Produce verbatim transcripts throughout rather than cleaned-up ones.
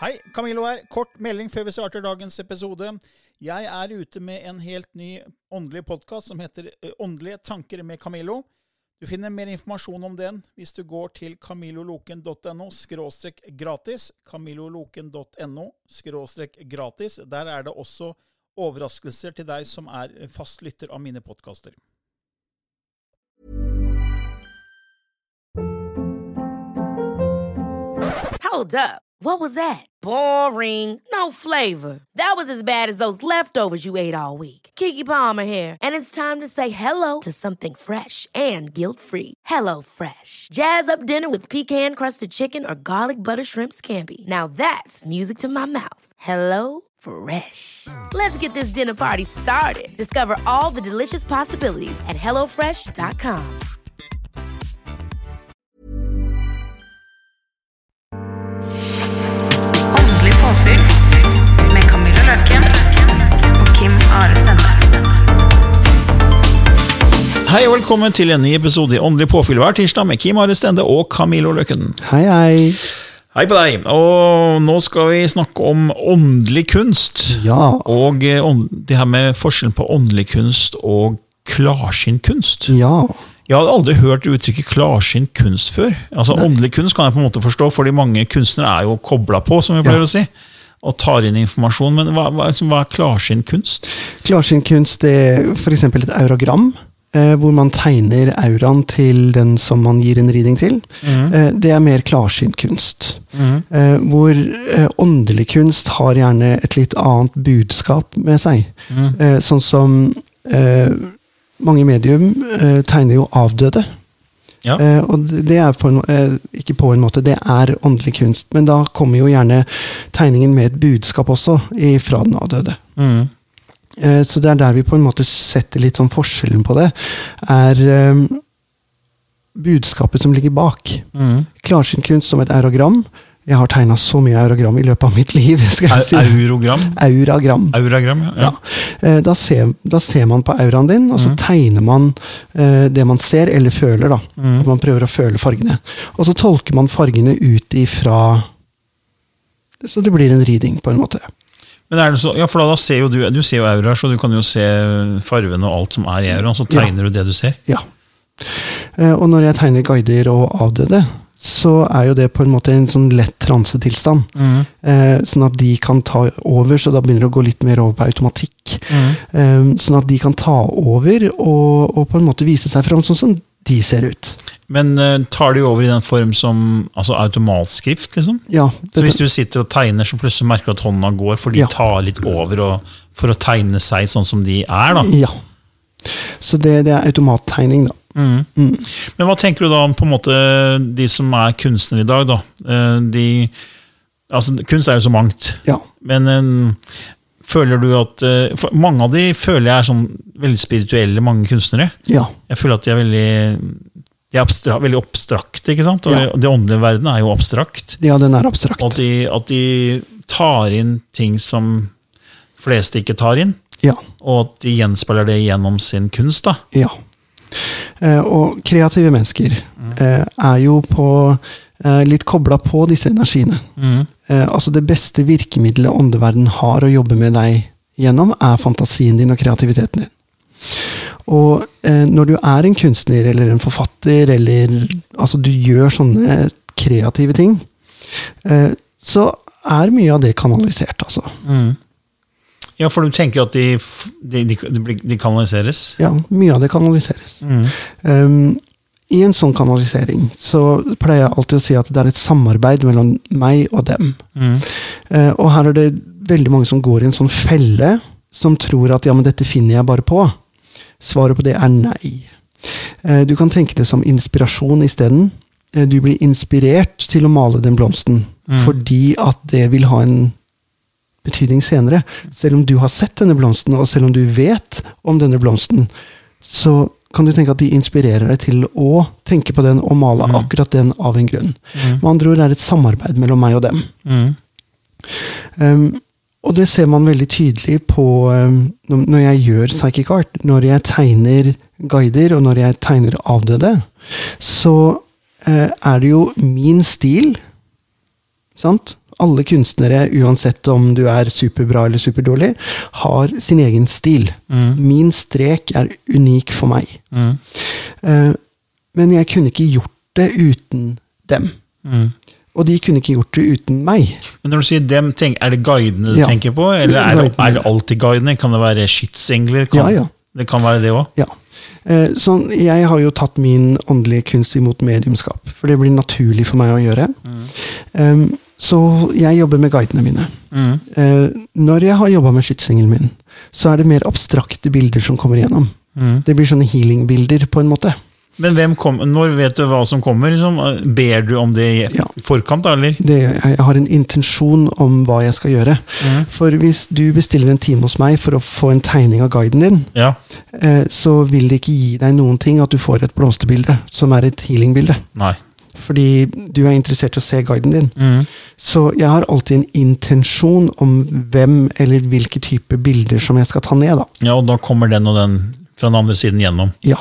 Hei, Camilo her. Kort melding før vi starter dagens episode. Jeg er ute med en helt ny åndelig podcast som heter Åndelige tanker med Camilo. Du finner mer informasjon om den hvis du går til camiloloken punktum no skråstrek gratis, camiloloken punktum no skråstrek gratis. Der er det også overraskelser til deg som er fast lytter av mine podcaster. Hold up. What was that? Boring. No flavor. That was as bad as those leftovers you ate all week. Keke Palmer here, and it's time to say hello to something fresh and guilt-free. Hello Fresh. Jazz up dinner with pecan-crusted chicken or garlic butter shrimp scampi. Now that's music to my mouth. Hello Fresh. Let's get this dinner party started. Discover all the delicious possibilities at hello fresh dot com. Åndelig påfyll med Camilla Løken og Kim Are Stende. Hei og velkommen til en ny episode i Åndelig påfyll hver tirsdag med Kim Are Stende og Camilo Løken. Hei, hei. Hei på deg, og nå skal vi snakke om åndelig kunst. Ja. Og det her med forskjellen på åndelig kunst og klarsynt kunst. Ja. Jeg hadde aldri hørt uttrykket klarsynt kunst før. Altså Nei. Åndelig kunst kan jeg på en måte forstå, fordi mange kunstnere er jo koblet på, som vi pleier ja. Å si, og tar inn informasjon. Men hva, hva, hva er klarsynt kunst? Klarsynt kunst er for eksempel et auragram, eh, hvor man tegner auraen til den som man gir en reading til. Mm. Eh, det er mer klarsynt kunst. Mm. Eh, hvor eh, åndelig kunst har gjerne et litt annet budskap med seg. Mm. Eh, sånn som... Eh, Mange medium eh, tegner jo avdøde. Ja. Eh, og det er på en, eh, ikke på en måte, det er åndelig kunst. Men da kommer jo gjerne tegningen med et budskap også fra den avdøde. Mm. Eh, så det er der vi på en måte setter litt sånn forskjellen på det. Er eh, budskapet som ligger bak. Mm. Klarsynt kunst som et auragram. Jeg har tegnet så mye auragram i løpet av mitt liv. Skal jeg si. Auragram? Auragram. Auragram, ja. ja. Da, ser, da ser man på auraen din, og så mm. tegner man eh, det man ser eller føler. Da. Mm. Man prøver å føle fargene. Og så tolker man fargene ut ifra, så det blir en reading på en måte. Men er det så, ja, for da ser jo du, du ser jo auraer, så du kan jo se farvene og alt som er i auraen, så tegner ja. Du det du ser. Ja. Eh, og når jeg tegner guider og avdøde, så er jo det på en måte en sånn lett transetilstand. Mm. Eh, sånn at de kan ta over, så da begynner det å gå litt mer over på automatikk. Mm. Eh, sånn at de kan ta over og, og på en måte vise seg frem sånn som de ser ut. Men uh, tar de over i den form som altså automatskrift, liksom? Ja. Så hvis du sitter og tegner, så plutselig merker du at hånda går, for de ja. Tar litt over og, for å tegne seg sånn som de er, da? Ja. Så det, det er automattegning, da. Mm. Mm. Men hva tenker du da om på en måte de som er kunstnere i dag da? De, altså, kunst er jo så mangt, ja. Men um, føler du at uh, mange av de føler jeg er sånn veldig spirituelle, mange kunstnere. Ja. Jeg føler at de er veldig de er abstra, veldig abstrakte, ikke sant? Og ja. Det åndelige verden er jo abstrakt. Ja, den er abstrakt. Og at de, at de tar inn ting som fleste ikke tar inn, ja. Og at de gjenspeiler det gjennom sin kunst da. Ja. Eh, og kreative mennesker mm. eh, er jo på, eh, litt koblet på disse energiene. Mm. Eh, altså det beste virkemiddelet åndeverden har å jobbe med deg gjennom er fantasien din og kreativiteten din. Og eh, når du er en kunstner eller en forfatter, eller altså du gjør sånne kreative ting, eh, så er mye av det kanalisert, altså. Mm. Ja, for du tenker at de, de, de, de kanaliseres? Ja, mye av det kanaliseres. Mm. Um, I en sånn kanalisering så pleier jeg alltid å si at det er et samarbeid mellom meg og dem. Mm. Uh, og her er det veldig mange som går i en sånn felle, som tror at ja, men dette finner jeg bare på. Svaret på det er nei. Uh, du kan tenke det som inspirasjon i stedet. Uh, du blir inspirert til å male den blomsten, mm. fordi at det vil ha en betydning senere. Selv om du har sett denne blomsten, og selv om du vet om denne blomsten, så kan du tenke at de inspirerer deg til å tenke på den og male mm. akkurat den av en grunn. Mm. Med andre ord er det et samarbeid mellom meg og dem. Mm. Um, og det ser man veldig tydelig på um, når jeg gjør psychic art, når jeg tegner guider, og når jeg tegner avdøde, så uh, er det jo min stil, sant? alle kunstnere, uansett om du er superbra eller superdårlig, har sin egen stil. Mm. Min strek er unik for meg. Mm. Uh, men jeg kunne ikke gjort det uten dem. Mm. Og de kunne ikke gjort det uten meg. Men når du sier dem, tenk, er det guidene du ja. tenker på? Eller er det, er det alltid guidene? Kan det være skytsengler? Kan, ja, ja. Det kan være det også? Ja. Uh, så jeg har jo tatt min åndelige kunst imot mediumskap, for det blir naturlig for meg å gjøre. Mm. Um, Så jeg jobber med guidene mine. Mm. Eh, når jeg har jobbet med skytsengelen min, så er det mer abstrakte bilder som kommer igjennom. Mm. Det blir sånne healing-bilder på en måte. Men hvem kom, når vet du hva som kommer? Liksom? Ber du om det i ja. forkant, eller? Det, jeg har en intensjon om hva jeg skal gjøre. Mm. For hvis du bestiller en time hos meg for å få en tegning av guiden din, ja. eh, så vil det ikke gi deg noen ting at du får et blomsterbilde, som er et healing-bilde. Nei. Fordi du er interessert i å se guiden din. Mm. Så jeg har alltid en intensjon om hvem eller hvilke type bilder som jeg skal ta ned. Da. Ja, og da kommer den og den fra den andre siden gjennom. Ja.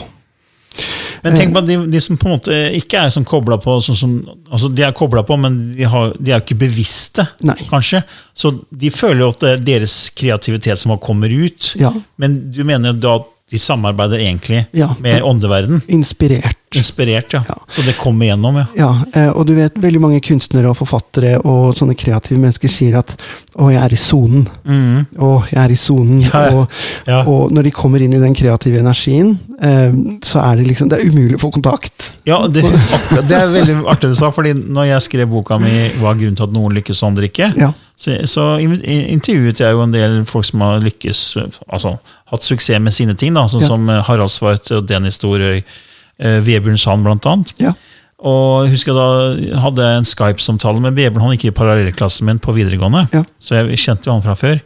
Men tenk på de, de som på en måte ikke er sånn koblet på, sånn som, altså de er koblet på, men de, har, de er ikke bevisste, Nei. kanskje. Så de føler jo at det er deres kreativitet som kommer ut. Ja. Men du mener da at de samarbeider egentlig ja, med åndeverden. Inspirert. Inspirert, ja. ja. Så det kommer igjennom, ja. Ja, og du vet, veldig mange kunstnere og forfattere og sånne kreative mennesker sier at å, jeg er i zonen. Mm. Å, jeg er i zonen. Ja, ja. Og, ja. og når de kommer inn i den kreative energien, eh, så er det liksom, det er umulig å få kontakt. Ja, det, det er veldig artig du sa, fordi når jeg skrev boka mi Hva er grunnen til at noen lykkes og andre ikke, ja. så, så intervjuet jeg jo en del folk som har lykkes, altså hatt suksess med sine ting, da, sånn ja. som Harald Svart og Dennis Storøy, Vebjørn Sand blant annet. Ja. Og jeg husker da hadde jeg en Skype-samtale med Vebjørn, han gikk i parallellklassen min på videregående, ja. så jeg kjente jo han fra før,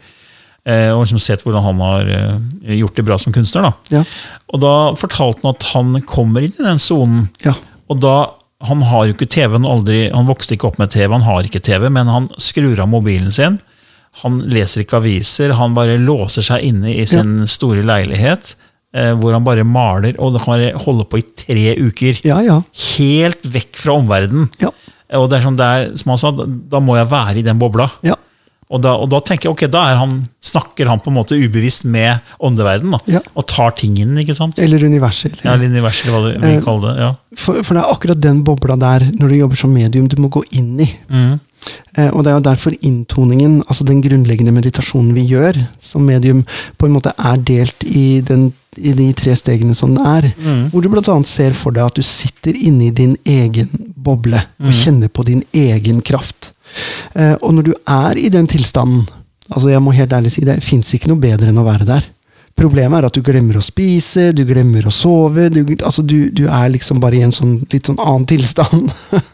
og liksom sett hvordan han har gjort det bra som kunstner. Da. Ja. Og da fortalte han at han kommer inn i den zonen, ja. og da, han har jo ikke T V, han, aldri, han vokste ikke opp med T V, han har ikke T V, men han skrur av mobilen sin, han leser ikke aviser, han bare låser seg inne i sin ja. store leilighet, eh, hvor han bare maler, og det kan holde på i tre uker. Ja, ja. Helt vekk fra omverdenen. Ja. Og det er sånn der, som han sa, da må jeg være i den bobla. Ja. Og, da, og da tenker jeg, ok, da er han, snakker han på en måte ubevisst med åndeverden, da, ja. og tar tingene, ikke sant? Eller universet. Ja, eller universet, hva du vil kalle det, ja. For, for det er akkurat den bobla der, når du jobber som medium, du må gå inn i. Mm. Eh, og det er jo derfor inntoningen, altså den grunnleggende meditasjonen vi gjør som medium, på en måte er delt i, den, i de tre stegene som det er. Mm. Hvor du blant annet ser for deg at du sitter inne i din egen boble, mm. og kjenner på din egen kraft. Eh, og når du er i den tilstanden, altså jeg må helt ærlig si, det finnes ikke noe bedre enn å være der. Problemet er at du glemmer å spise, du glemmer å sove, du, altså du, du er liksom bare i en sånn, litt sånn annen tilstand.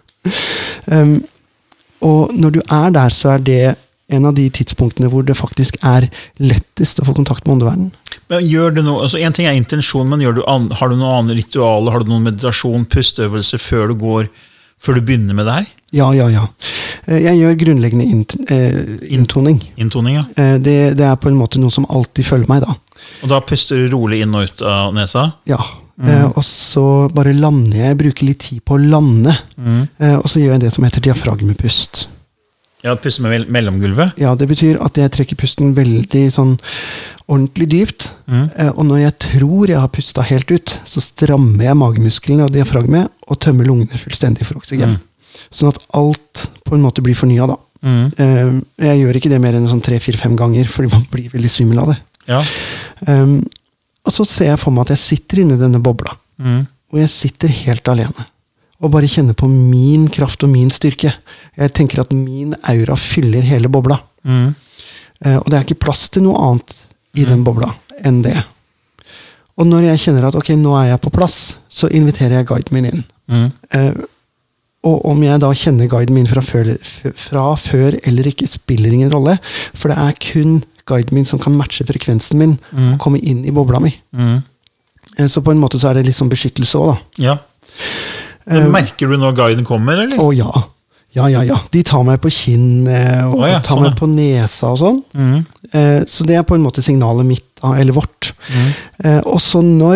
um, Og når du er der, så er det en av de tidspunktene hvor det faktisk er lettest å få kontakt med åndeverden. Men gjør du noe, altså en ting er intensjon, men gjør du an, har du noen annen ritual, har du noen meditasjon, pusteøvelse før du går, før du begynner med det her? Ja, ja, ja. Jeg gjør grunnleggende int, eh, inntoning. Inntoning, ja. Det, det er på en måte noe som alltid følger meg da. Og da puster du rolig inn og ut av nesa? Ja. Mm. Eh, og så bare lander jeg, jeg bruker litt tid på å lande, mm. eh, og så gjør jeg det som heter diafragmepust. Ja, puste med mellomgulvet? Ja, det betyr at jeg trekker pusten veldig sånn ordentlig dypt, mm. eh, og når jeg tror jeg har pustet helt ut, så strammer jeg magemusklene og diafragmet, og tømmer lungene fullstendig for oksygen. Mm. Sånn at alt på en måte blir fornyet da. Mm. Eh, jeg gjør ikke det mer enn sånn tre, fire, fem ganger, fordi man blir veldig svimmel av det. Ja. Um, Og så ser jeg for meg at jeg sitter inne i denne bobla, mm. og jeg sitter helt alene, og bare kjenner på min kraft og min styrke. Jeg tenker at min aura fyller hele bobla. Mm. Eh, og det er ikke plass til noe annet i mm. den bobla enn det. Og når jeg kjenner at ok, nå er jeg på plass, så inviterer jeg guiden min inn. Mm. Eh, og om jeg da kjenner guiden min fra før, fra før eller ikke, spiller ingen rolle, for det er kun guiden min som kan matche frekvensen min mm. og komme inn i bobla mi. Mm. Så på en måte så er det litt sånn beskyttelse også da. Ja. Men uh, merker du når guiden kommer, eller? Å ja. Ja, ja, ja. De tar meg på kinn og oh, ja, tar sånn, meg på nesa og sånn. Mm. Uh, så det er på en måte signalet mitt, eller vårt. Mm. Uh, og så når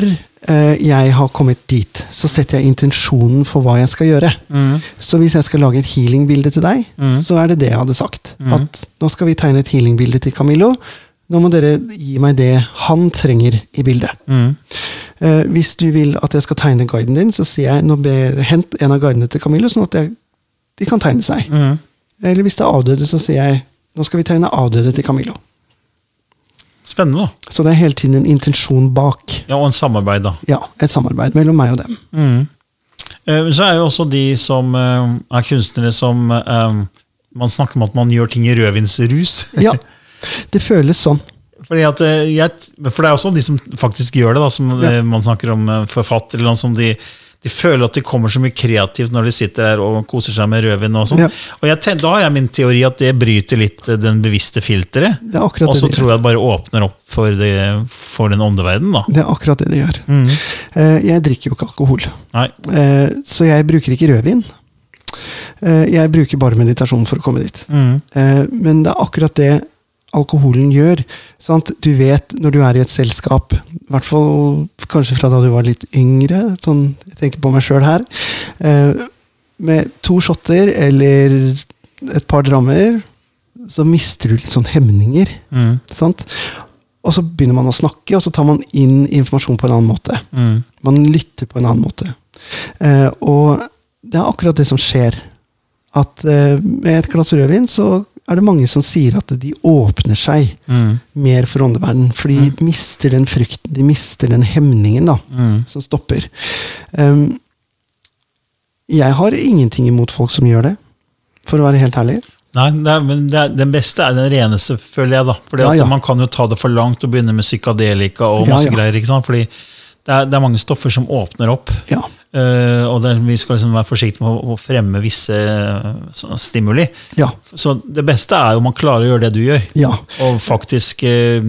eh, jeg har kommet dit, så setter jeg intensjonen for hva jeg skal gjøre. Mm. Så hvis jeg skal lage et healing-bilde til deg, mm. så er det det jeg hadde sagt. Mm. At nå skal vi tegne et healing-bilde til Camillo, nå må dere gi meg det han trenger i bildet. Mm. Eh, hvis du vil at jeg skal tegne guiden din, så sier jeg, nå ber hent en av guidene til Camillo, sånn at jeg, de kan tegne seg. Mm. Eller hvis det er avdøde, så sier jeg, nå skal vi tegne avdøde til Camillo. Spennende da. Så det er hele tiden en intensjon bak. Ja, og en samarbeid da. Ja, et samarbeid mellom meg og dem. Mm. Eh, så er jo også de som eh, er kunstnere som, eh, man snakker om at man gjør ting i rødvinsrus. Ja. Det føles sånn. Fordi at jeg, for det er også de som faktisk gjør det, da, som ja. Man snakker om forfatter, eller noe som de, de føler at de kommer så mye kreativt når de sitter her og koser seg med rødvin og sånn. Ja. Og jeg tenker, da har jeg min teori at det bryter litt den bevisste filteret. Det er akkurat det. Og så tror jeg det bare åpner opp for, det, for den åndeverden da. Det er akkurat det det gjør. Mm. Jeg drikker jo ikke alkohol. Nei. Så jeg bruker ikke rødvin. Jeg bruker bare meditasjon for å komme dit. Mm. Men det er akkurat det alkoholen gjør, sant? Du vet når du er i et selskap, i hvert fall kanskje fra da du var litt yngre, sånn, jeg tenker på meg selv her, eh, med to shotter eller et par drammer, så mister du litt sånn hemninger, mm. sant? Og så begynner man å snakke, og så tar man inn informasjon på en annen måte. Mm. Man lytter på en annen måte. Eh, og det er akkurat det som skjer, at eh, med et glass rødvin så er det mange som sier at de åpner seg mm. mer for åndeverden, for de mm. mister den frykten, de mister den hemningen da, mm. som stopper. Um, jeg har ingenting imot folk som gjør det, for å være helt ærlig. Nei, det er, men det er, den beste er den reneste, føler jeg da, fordi ja, ja. Man kan jo ta det for langt og begynne med psykadelika og masse ja, ja. Greier, ikke sant? Fordi det er, det er mange stoffer som åpner opp, ja. Uh, og det, vi skal liksom være forsiktige med å, å fremme visse uh, stimuli. Ja. Så det beste er jo man klarer å gjøre det du gjør, ja. Og faktisk uh,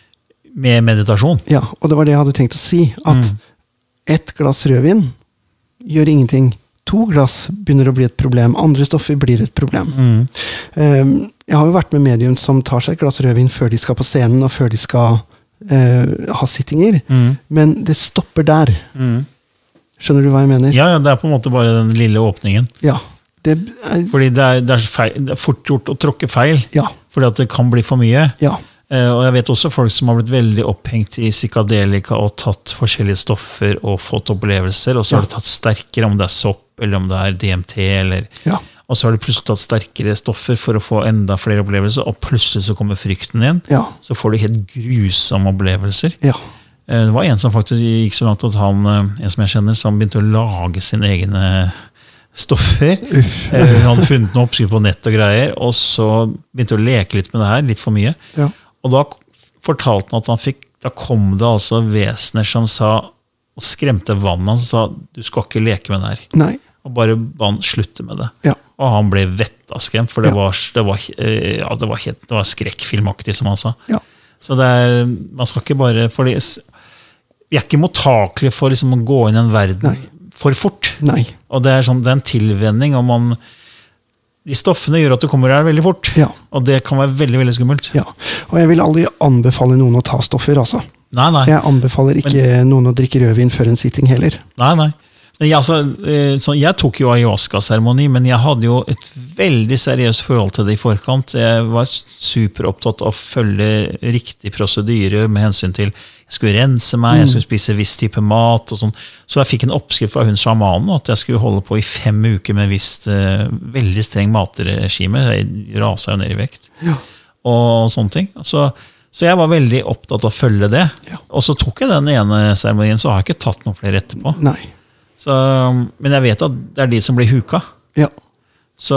med meditasjon. Ja, og det var det jeg hadde tenkt å si, at mm. ett glass rødvin gjør ingenting. To glass begynner å bli et problem, andre stoffer blir et problem. Mm. Um, jeg har jo vært med medium som tar seg et glass rødvin før de skal på scenen, og før de skal uh, ha sittinger, mm. men det stopper der. Mm. Skjønner du hva jeg mener? Ja, ja, det er på en måte bare den lille åpningen. Ja. Det er, fordi det er, det, er feil, det er fort gjort å tråkke feil, ja. Fordi at det kan bli for mye. Ja. Eh, og jeg vet også folk som har blitt veldig opphengt i psykadelika og tatt forskjellige stoffer og fått opplevelser, og så ja. Har det tatt sterkere, om det er sopp, eller om det er D M T, eller, ja. Og så har det plutselig tatt sterkere stoffer for å få enda flere opplevelser, og plutselig så kommer frykten inn, ja. Så får du helt grusomme opplevelser. Ja. Det var en som faktisk gikk så langt at han, en som jeg kjenner, som begynte å lage sine egne stoffer. Uff. Han hadde funnet noe oppskrift på nett og greier, og så begynte å leke litt med det her, litt for mye. Ja. Og da fortalte han at han fikk, da kom det altså vesener som sa, og skremte vannet, som sa, du skal ikke leke med det her. Nei. Og bare vann slutte med det. Ja. Og han ble vettaskremt, for det, ja. var, det, var, ja, det, var helt, det var skrekkfilmaktig, som han sa. Ja. Så det er, man skal ikke bare, fordi vi er ikke mottakelige for liksom, å gå inn i en verden Nei. For fort. Nei. Og det er, sånn, det er en tilvenning, og man, de stoffene gjør at du kommer der veldig fort, ja. Og det kan være veldig, veldig skummelt. Ja. Og jeg vil aldri anbefale noen å ta stoffer, altså. Nei, nei. Jeg anbefaler ikke Men, noen å drikke rødvin før en sitting heller. Nei, nei. Jeg, altså, så jeg tok jo ayahuasca-seremoni, men jeg hadde jo et veldig seriøst forhold til det i forkant. Jeg var superopptatt av å følge riktig prosedyre med hensyn til jeg skulle rense meg, jeg skulle spise viss type mat og sånn. Så jeg fikk en oppskrift fra hun shamanen at jeg skulle holde på i fem uker med visst uh, veldig streng matregime. Jeg raset jo ned i vekt. Ja. Og sånne ting. Så, så jeg var veldig opptatt av å følge det. Ja. Og så tok jeg den ene seremonien, så har jeg ikke tatt noe flere etterpå. Nei. Så, men jeg vet at det er de som blir huka. Ja. Så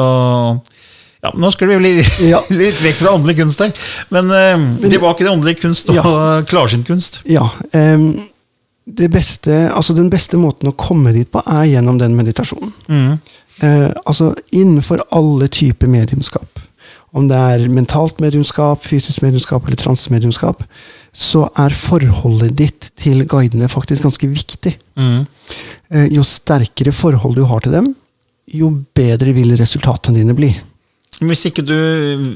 ja, nå skal vi bli ja. Litt vekk fra åndelig kunst her. Men, eh, men tilbake til åndelig kunst og ja. Klarsynt kunst. Ja, um, det beste, altså den beste måten å komme dit på er gjennom den meditasjonen. Mm. Uh, altså innenfor alle typer mediumskap. Om det er mentalt mediumskap, fysisk mediumskap eller transemediumskap, så er forholdet ditt til guidene faktisk ganske viktig. Mm. Jo sterkere forhold du har til dem, jo bedre vil resultatene dine bli. Hvis ikke du,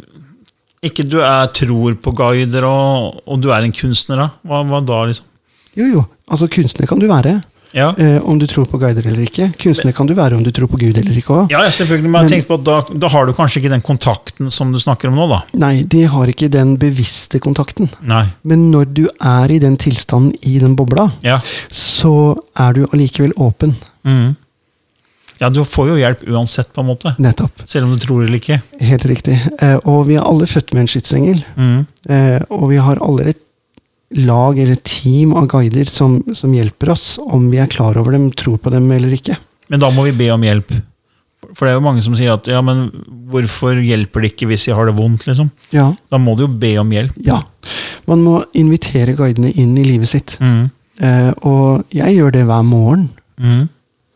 ikke du er, tror på guider, og, og du er en kunstner, da, hva, hva da liksom? Jo, jo. Altså kunstner kan du være, Ja. eh, om du tror på guider eller ikke. Kunstner kan du være om du tror på Gud eller ikke også. Ja, jeg selvfølgelig, men jeg tenkte på at da, da har du kanskje ikke den kontakten som du snakker om nå, da. Nei, de har ikke den bevisste kontakten. Nei. Men når du er i den tilstanden i den bobla, Ja. så er du allikevel åpen. Mhm. Ja, du får jo hjelp uansett, på en måte. Nettopp. Selv om du tror eller ikke. Helt riktig. Eh, og vi er alle født med en skytsengel. Mhm. Eh, og vi har alle et lag eller et team av guider som, som hjelper oss, om vi er klar over dem, tror på dem eller ikke. Men da må vi be om hjelp. For det er jo mange som sier at ja, men hvorfor hjelper det ikke hvis jeg har det vondt, liksom? Ja, Da må du jo be om hjelp. ja. Man må invitere guidene inn i livet sitt. Mhm. Eh, og jeg gjør det hver morgen. Mhm.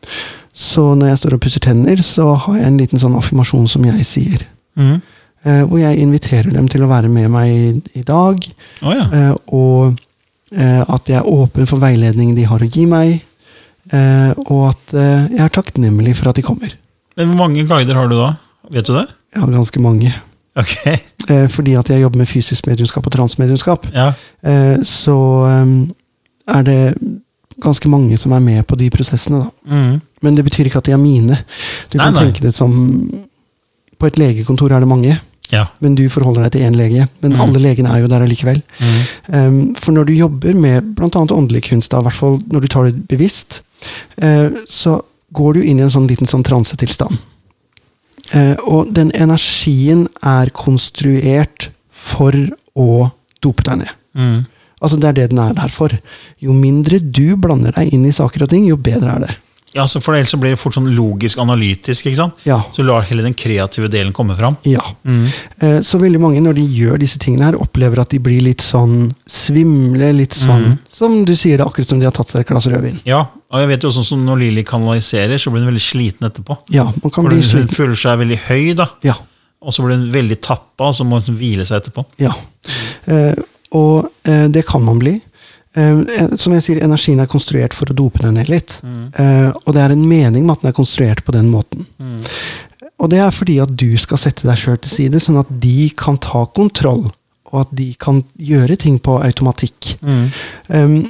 Så når jeg står og pusser tenner, så har jeg en liten sånn affirmasjon som jeg sier. Mhm. Eh, hvor jeg inviterer dem til å være med meg i, i dag. Å ja. Eh, og eh, at jeg er åpen for veiledningen de har å gi meg. Eh, og at eh, jeg er takknemlig for at de kommer. Men hvor mange guider har du da? Vet du det? Jeg har ganske mange. Ok. Eh, fordi at jeg jobber med fysisk mediumskap og transmediumskap. Ja. Eh, så eh, er det ganske mange som er med på de prosessene. Da. Mhm. Men det betyr ikke at de er mine. Du Nei, kan nei. tenke det som på et legekontor er det mange, Ja. men du forholder deg til én lege. Men Mhm. alle legene er jo der allikevel. Mhm. Um, for når du jobber med blant annet åndelig kunst, da, i hvert fall når du tar det bevisst, eh, så går du inn i en sånn liten sånn transetilstand. Eh, og den energien er konstruert for å dope deg ned. Mhm. Altså det er det den er der for. Jo mindre du blander deg inn i saker og ting, jo bedre er det. Ja, så for ellers så blir det fort sånn logisk analytisk, ikke sant? Ja. Så lar hele den kreative delen komme fram. Ja. Eh, Så veldig mange når de gjør disse tingene her, opplever at de blir litt sånn svimle, litt sånn, som du sier det, akkurat som de har tatt seg et glass rødvin. Ja, og jeg vet jo sånn som når Lili kanaliserer, så blir hun veldig sliten etterpå. Ja, man kan For bli hun hun sliten. føler seg veldig høy da, Ja, og så blir hun veldig tappa, og så må hun hvile seg etterpå. ja. Eh, og eh, det kan man bli. Eh, som jeg sier, energien er konstruert for å dope deg ned litt. Eh, og det er en mening med at den er konstruert på den måten. Og det er fordi at du skal sette deg selv til side, sånn at de kan ta kontroll, og at de kan gjøre ting på automatikk. Um,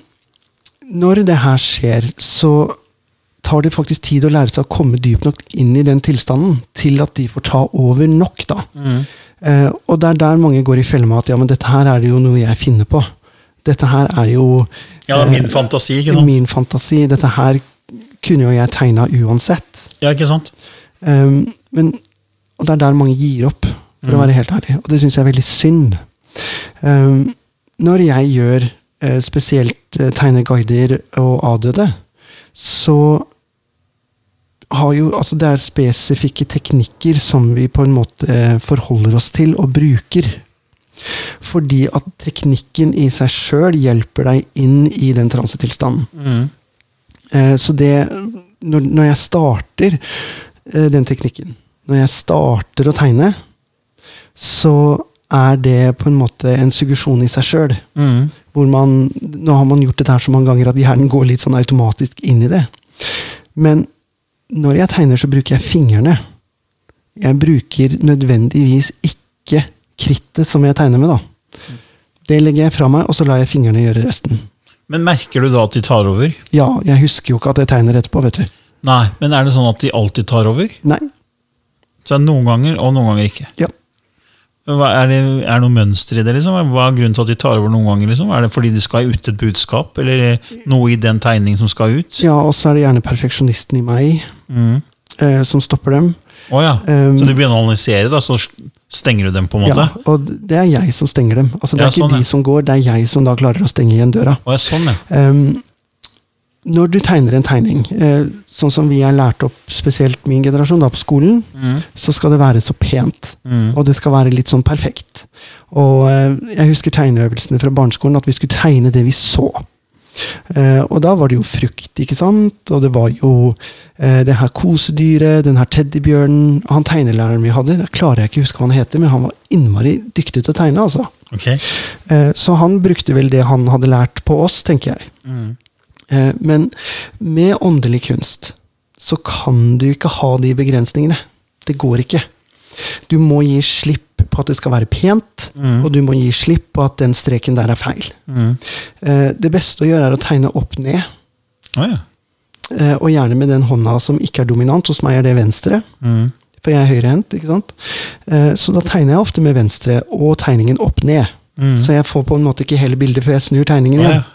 når det her skjer, så tar det faktisk tid å lære seg å komme dypt nok inn i den tilstanden, til at de får ta over nok da. Eh, og det er der mange går i felle med at ja, men dette her er det jo noe jeg finner på. Dette her er jo Ja, det er min eh, fantasi, ikke sant? min fantasi. Dette her kunne jo jeg tegna uansett. Ja, ikke sant? Um, men, og det er der mange gir opp, for å være helt ærlig. Og det synes jeg er veldig synd. Um, når jeg gjør eh, spesielt eh, tegneguider og avdøde, så har jo, altså det er spesifikke teknikker som vi på en måte forholder oss til og bruker. Fordi at teknikken i seg selv hjelper deg inn i den transetilstanden. Mm. Eh, så det, når, når jeg starter eh, den teknikken, når jeg starter å tegne, så er det på en måte en suggesjon i seg selv. Mm. Hvor man, nå har man gjort det her så mange ganger at hjernen går litt sånn automatisk inn i det. Men når jeg tegner, så bruker jeg fingrene. Jeg bruker nødvendigvis ikke krittet som jeg tegner med, da. Det legger jeg fra meg, og så lar jeg fingrene gjøre resten. Men merker du da at de tar over? Ja, jeg husker jo ikke at jeg tegner etterpå, vet du. Nei, men er det sånn at de alltid tar over? Nei, Så er det noen ganger, og noen ganger ikke. ja. Men hva, er, det, er det noe mønster i det, liksom? Hva er grunnen til at de tar over noen ganger, liksom? Er det fordi de skal ut et budskap, eller noe i den tegning som skal ut? Ja, og så er det gjerne perfeksjonisten i meg Mm. eh, som stopper dem. Åja, Um, så du begynner å analysere da, så stenger du dem på en måte? Ja, og det er jeg som stenger dem. Altså, det er Ja, ikke sånn, ja. de som går, det er jeg som da klarer å stenge igjen døra. Åja, sånn, ja. Um, når du tegner en tegning, eh, sånn som vi er lært opp, spesielt min generasjon da på skolen, Mm. så skal det være så pent, Mm. og det skal være litt sånn perfekt. Og eh, jeg husker tegneøvelsene fra barneskolen, at vi skulle tegne det vi så. Eh, og da var det jo frukt, ikke sant? Og det var jo eh, det her kosedyret, den her teddybjørnen, han tegnelæreren vi hadde, det klarer jeg ikke å huske hva han heter, men han var innmari dyktig til å tegne, altså. Ok. Eh, så han brukte vel det han hadde lært på oss, tenker jeg. Mm. Eh, men med åndelig kunst så kan du ikke ha de begrensningene. Det går ikke. Du må gi slipp på at det skal være pent, mm. og du må gi slipp på at den streken der er feil. Mm. Eh, det beste å gjøre er å tegne opp ned. Oh, ja. eh, og gjerne med den hånda som ikke er dominant. Hos meg er det venstre, mm. for jeg er høyrehendt, ikke sant? Eh, så da tegner jeg ofte med venstre, og tegningen opp ned. Mm. Så jeg får på en måte ikke hele bildet før jeg snur tegningen igjen. Oh, ja.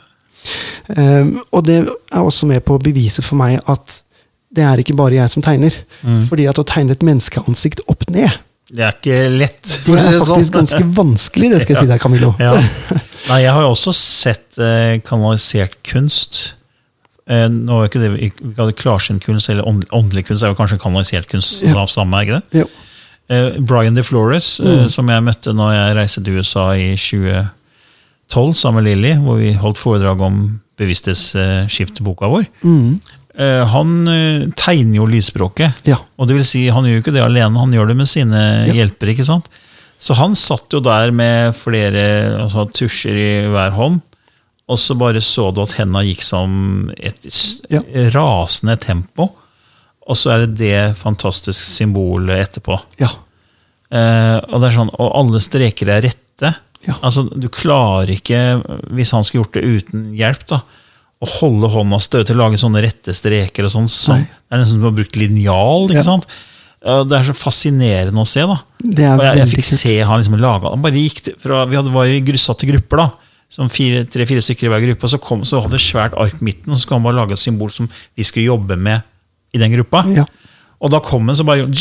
Um, og det er også med på å bevise for meg at det er ikke bare jeg som tegner. Mm. Fordi at å tegne et menneskeansikt opp ned, det er ikke lett. Det er faktisk ganske vanskelig, det skal jeg si deg, Camillo. Ja. Nei, jeg har jo også sett eh, kanalisert kunst. Eh, nå er ikke det vi kaller klarsynt kunst, eller åndelig kunst, er jo kanskje kanalisert kunst ja. Av samme, ikke det? Ja. Eh, Brian DeFlores, mm. eh, som jeg møtte når jeg reiste til U S A i tjue tolv sammen med Lilly, hvor vi holdt foredrag om bevissthetsskift-boka vår. Mm. Uh, han uh, tegner jo lysspråket, ja. Og det vil si, han gjør jo ikke det alene, han gjør det med sine ja. Hjelpere, ikke sant? Så han satt jo der med flere altså, tusjer i hver hånd, og så bare så du at hendene gikk som et ja. Rasende tempo, og så er det det fantastiske symbolet etterpå. Ja. Uh, og det er sånn, og alle streker er rette. Ja. Altså, du klarer ikke, hvis han skulle gjort det uten hjelp, da, å holde hånda støt til å lage sånne rette streker og sånn, så, det er nesten som å ha brukt lineal, ikke ja. Sant? Det er så fascinerende å se, da. Det er og jeg, jeg fikk kult. Se han liksom laget, han bare gikk til, fra, vi hadde var i grussatte grupper, da, som fire, tre-fire stykker i hver gruppe, og så, kom, så hadde det svært ark midten, og så skulle han bare lage et symbol som vi skulle jobbe med i den gruppa. Ja. Og da kom han så bare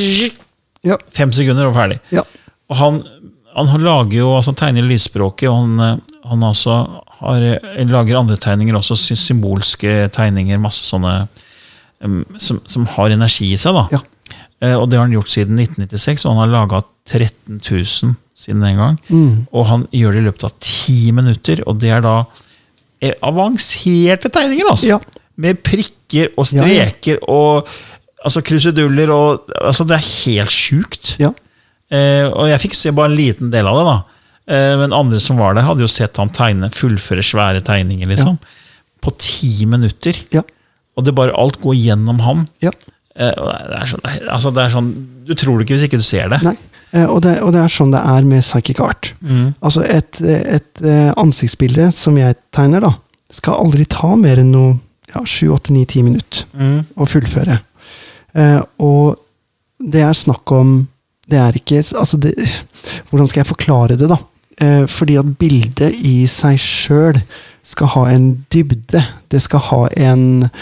ja. Fem sekunder og ferdig. Ja. Og han Han lager jo, altså tegner lysspråket, og han, han altså har, lager andre tegninger også, symbolske tegninger, masse sånne, um, som, som har energi i seg da. Ja. Eh, og det har han gjort siden nitten nittiseks, og han har laget tretten tusen siden den gang. Mm. Og han gjør det i løpet av ti minutter, og det er da avanserte tegninger, altså. Ja. Med prikker og streker, ja, ja. Og altså kruseduller, og altså det er helt sjukt. Ja. Eh, og jeg fikk se bare en liten del av det da, eh, men andre som var der hadde jo sett han tegne, fullføre svære tegninger liksom, ja. På ti minutter, ja. Og det bare alt går gjennom ham, ja. eh, og det er sånn, altså det er sånn, du tror det ikke hvis ikke du ser det. Nei, eh, og, det, og det er sånn det er med psychic art. Mm. Altså et, et ansiktsbilde som jeg tegner da, skal aldri ta mer enn noe ja, sju, åtte, ni, ti minutter mm. å fullføre. Eh, og det er snakk om det er ikke, altså det, hvordan skal jeg forklare det da? Eh, fordi at bildet i seg selv skal ha en dybde, det skal ha en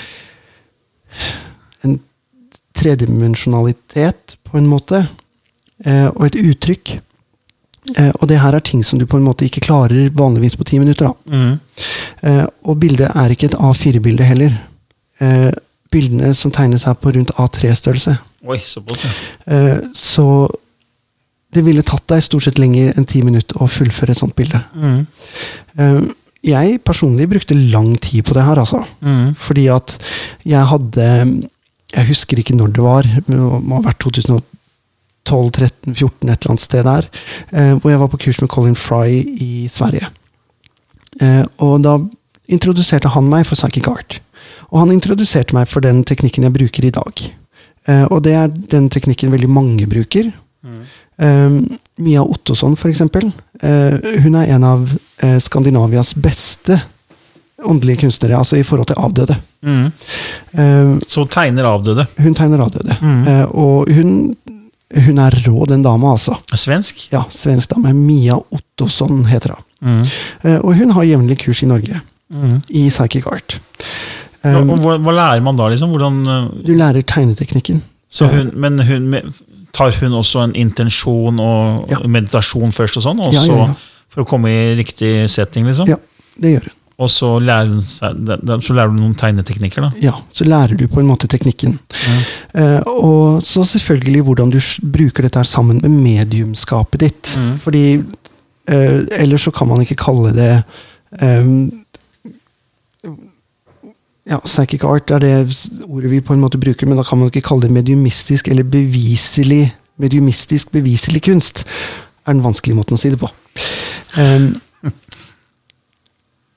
en tredimensjonalitet på en måte, eh, og et uttrykk. Eh, og det her er ting som du på en måte ikke klarer vanligvis på ti minutter da. Mm. Eh, og bildet er ikke et A fire-bilde heller. Eh, bildene som tegnes her på rundt A tre-størrelse. Oi, så bort, ja. Uh, så det ville tatt deg stort sett lenger enn ti minutter å fullføre et sånt bilde. Mm. Uh, jeg personlig brukte lang tid på det her, altså. Mm. Fordi at jeg hadde, jeg husker ikke når det var, det må ha vært to tusen og tolv, tretten, fjorten, et eller annet sted der, uh, hvor jeg var på kurs med Colin Fry i Sverige. Uh, og da introduserte han meg for psychic art. Og han introduserte meg for den teknikken jeg bruker i dag. Uh, og det er den teknikken veldig mange bruker. Mm. Um, Mia Ottosson, for eksempel. Uh, hun er en av uh, Skandinavias beste åndelige kunstnere, altså i forhold til avdøde. Mm. Uh, Så tegner avdøde? Hun tegner avdøde. Mm. Uh, og hun, hun er rå, den dama, altså. Svensk? Ja, svensk dame. Mia Ottosson heter hun. Mm. Uh, og hun har jevnlig kurs i Norge. Mm. I psychic art. Um, hva, hva lærer man da, liksom? Hvordan, du lærer tegneteknikken. Så hun, men hun, tar hun også en intensjon og ja. Meditasjon først og sånn, og ja, ja, ja. Så for å komme i riktig setting, liksom? Ja, det gjør hun. Og så lærer, hun, så lærer du noen tegneteknikker, da? Ja, så lærer du på en måte teknikken. Ja. Uh, og så selvfølgelig hvordan du bruker dette her sammen med mediumskapet ditt. Mm. Fordi uh, ellers så kan man ikke kalle det um, ja, psychic art er det ordet vi på en måte bruker, men da kan man ikke kalle det mediumistisk eller beviselig, mediumistisk beviselig kunst. Er den vanskelige måten å si det på. Um,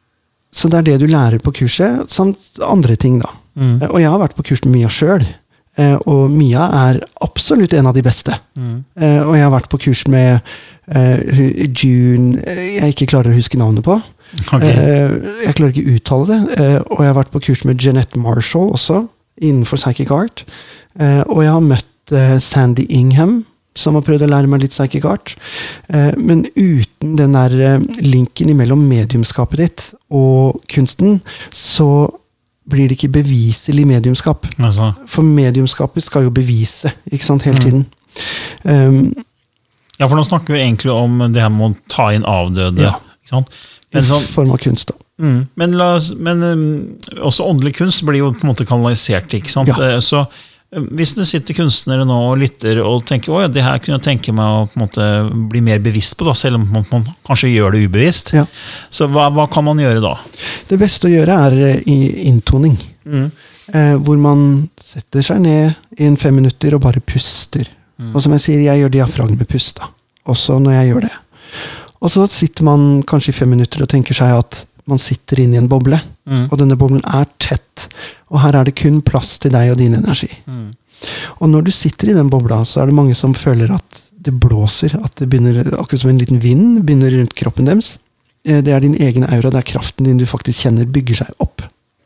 så det er det du lærer på kurset, samt andre ting da. Mm. Og jeg har vært på kurs med Mia selv, Eh, og Mia er absolutt en av de beste. Mm. Eh, og jeg har vært på kurs med eh, June, jeg ikke klarer å huske navnet på. Okay. Eh, jeg klarer ikke å uttale det. Eh, og jeg har vært på kurs med Jeanette Marshall også, innenfor Psychic Art. Eh, og jeg har møtt eh, Sandy Ingham, som har prøvd å lære meg litt Psychic Art. Eh, men uten den der eh, linken imellom mediumskapet ditt og kunsten, så blir det ikke beviselig mediumskap. Altså. For mediumskapet skal jo bevise, ikke sant, hele tiden. Mm. Um, ja, for nå snakker vi egentlig om det her med å ta inn avdøde. Ja, ikke sant? I sånn, form av kunst da. Mm, men la oss, men um, også åndelig kunst blir jo på en måte kanalisert, ikke sant? Ja. Så um, hvis det sitter kunstnere nå og lytter og tenker, åja, det her kunne jeg tenke meg å på en måte bli mer bevisst på da, selv om man, man kanskje gjør det ubevisst. Ja. Så hva, hva kan man gjøre da? Det beste å gjøre er i inntoning, mm. eh, hvor man setter seg ned i en fem minutter og bare puster. Mm. Og som jeg sier, jeg gjør diafragmepust da, også når jeg gjør det. Og så sitter man kanskje i fem minutter og tenker seg at man sitter inne i en boble, mm. og denne boblen er tett, og her er det kun plass til deg og din energi. Mm. Og når du sitter i den bobla, så er det mange som føler at det blåser, at det begynner, akkurat som en liten vind, begynner rundt kroppen deres. Det er din egen aura, det er kraften din du faktisk kjenner bygger seg opp.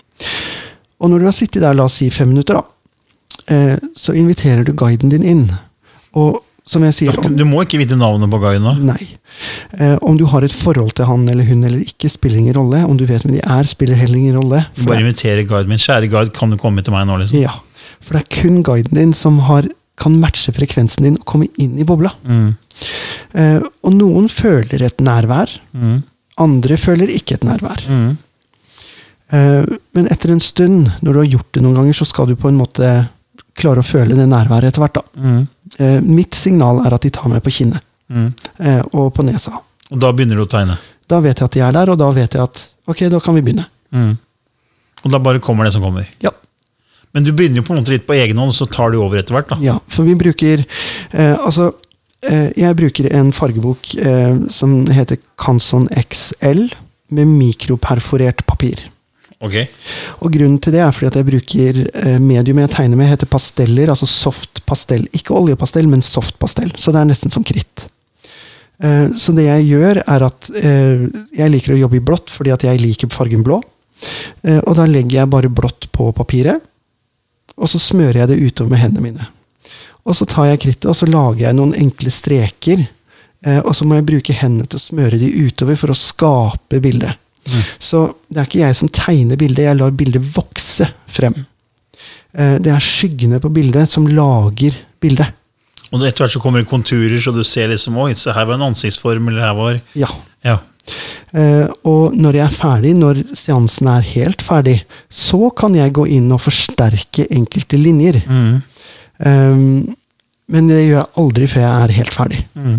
Og når du har sittet der, la oss si fem minutter da, så inviterer du guiden din inn. Og som jeg sier... Du må ikke vite navnet på guiden da? Nei. Om du har et forhold til han eller hun eller ikke, spiller ingen rolle. Om du vet hvem de er, spiller heller ingen rolle. Du bare inviterer guiden min. Kjære guide, kan du komme til meg nå? Liksom? Ja, for det er kun guiden din som har, kan matche frekvensen din og komme inn i bobla. Mm. Og noen føler et nærvær. Mm. Andre føler ikke et nærvær. Mm. Uh, men etter en stund, når du har gjort det noen ganger, så skal du på en måte klare å føle det nærværet etter hvert. Da. Mm. Uh, mitt signal er at de tar meg på kinnet, mm. uh, og på nesa. Og da begynner du å tegne? Da vet jeg at de er der, og da vet jeg at, ok, da kan vi begynne. Mm. Og da bare kommer det som kommer? Ja. Men du begynner jo på en måte litt på egen hånd, så tar du over etter hvert da? Ja, for vi bruker, uh, altså, jeg bruker en fargebok eh, som heter Canson X L med mikroperforert papir. Okay. Og grunnen til det er fordi at jeg bruker eh, medium jeg tegner med heter pasteller, altså soft pastell. Ikke oljepastell, men soft pastell. Så det er nesten som kritt. Eh, så det jeg gjør er at eh, jeg liker å jobbe i blått fordi at jeg liker fargen blå. Eh, og da legger jeg bare blått på papiret, og så smører jeg det utover med hendene mine. Og så tar jeg krittet, og så lager jeg noen enkle streker, eh, og så må jeg bruke hendene til å smøre de utover for å skape bildet. Mm. Så det er ikke jeg som tegner bildet, jeg lar bildet vokse frem. Eh, det er skyggene på bildet som lager bildet. Og etter hvert så kommer det konturer, så du ser liksom, oi, så her var en ansiktsform, eller her var... Ja. Ja. Eh, og når jeg er ferdig, når seansen er helt ferdig, så kan jeg gå inn og forsterke enkelte linjer. Mm. Um, men det gjør jeg aldri før jeg er helt ferdig. Mm.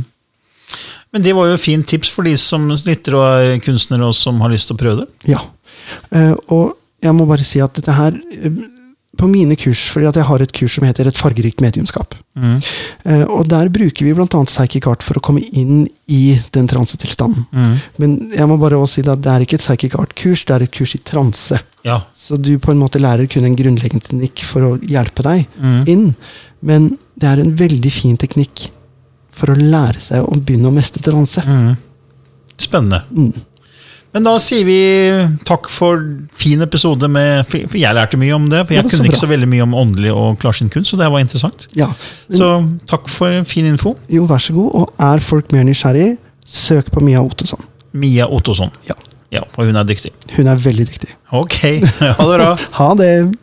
Men det var jo fint tips for de som lytter og er kunstnere og som har lyst til å prøve det. Ja, uh, og jeg må bare si at dette her, uh, på mine kurs, fordi at jeg har et kurs som heter Et fargerikt mediumskap, mm. uh, og der bruker vi blant annet Psychic Art for å komme inn i den transetilstanden. Mm. Men jeg må bare også si at det er ikke et Psychic Art-kurs, det er et kurs i transe. Ja. Så du på en måte lærer kun en grunnleggende teknikk for å hjelpe deg mm. inn, men det er en veldig fin teknikk for å lære seg å begynne å mestre transe. Mm. Spennende. Mm. Men da sier vi takk for fin episode med, for jeg lærte mye om det, for jeg det kunne så ikke så veldig mye om åndelig og klarsynt kunst, så det var interessant. Ja. Men, så takk for fin info. Jo, vær så god, og er folk mer nysgjerrig, søk på Mia Ottosson. Mia Ottosson. Ja. Ja, og hun er dyktig. Hun er veldig dyktig. Ok, ha det bra. Ha det.